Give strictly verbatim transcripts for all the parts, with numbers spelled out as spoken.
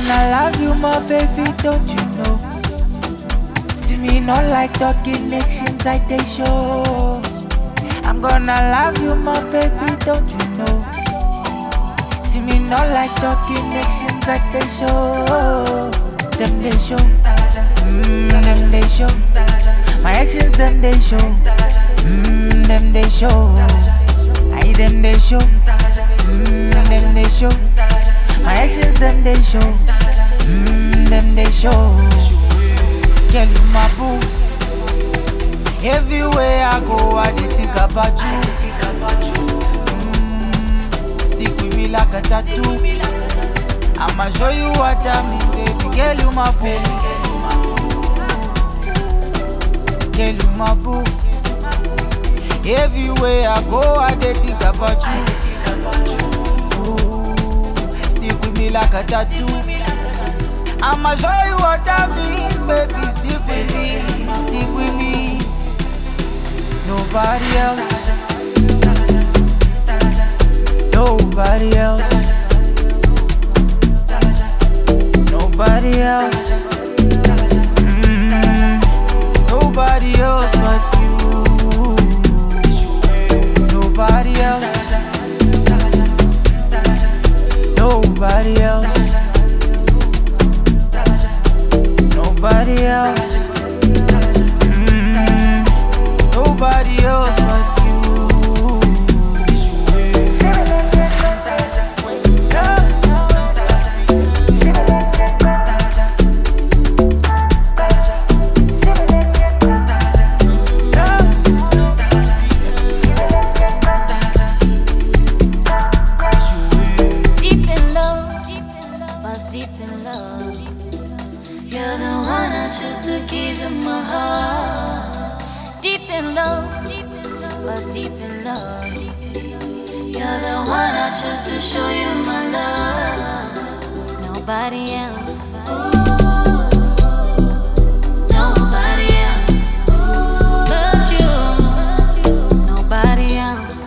gonna love you more, baby, don't you know? See me not like talking actions, I take show. I'm gonna love you more, baby, don't you know? See me not like talking actions, I take show. Them they show, mm, them they show. My actions, them they show, mm, them they show. I them they show, mm, them they show. My actions, them they show, mm, them they show. Girl, you my boo. Everywhere I go, I dey think about you. Mm, stick with me like a tattoo. I'ma show you what I mean, baby. Girl, you my boo. Girl, you my boo. Everywhere I go, I dey think about you. Ooh, stick with me like a tattoo. I'ma show you what I mean, baby. Stick with me, stick with me. Nobody else, nobody else, nobody else, mm, nobody else but you. Nobody else, nobody else, nobody else, mm, nobody else but you. Deep in love, was deep in love. You're the one I choose to give you my heart. Deep in love, was deep in love. You're the one I choose to show you my love. Nobody else. Nobody else but you. Nobody else.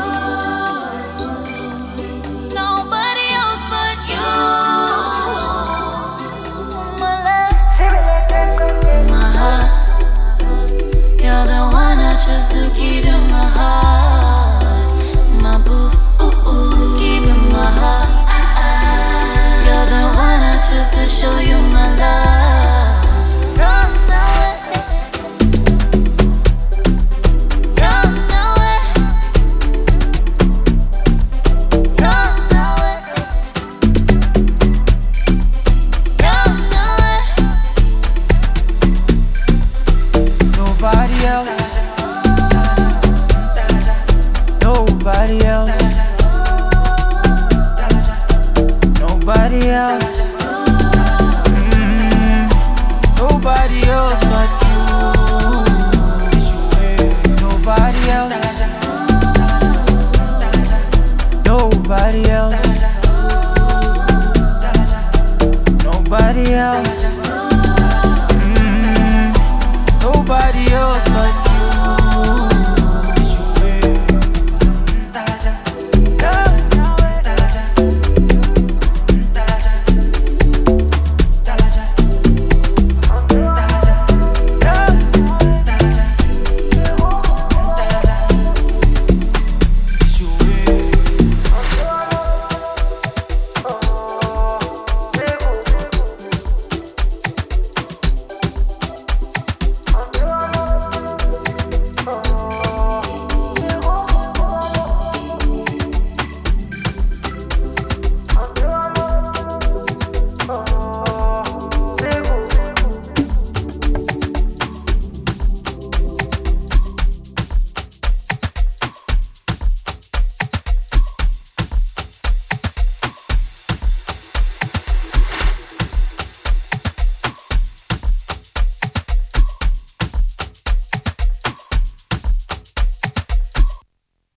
Nobody else but you. My love, my heart. You're the one I choose to give you my heart. My boo, ooh, ooh. Give you my heart. You're the one I choose to show you my love. Run away, run away, run away, run away. Nobody else, nobody else, nobody else, mm, nobody else but you. Nobody else,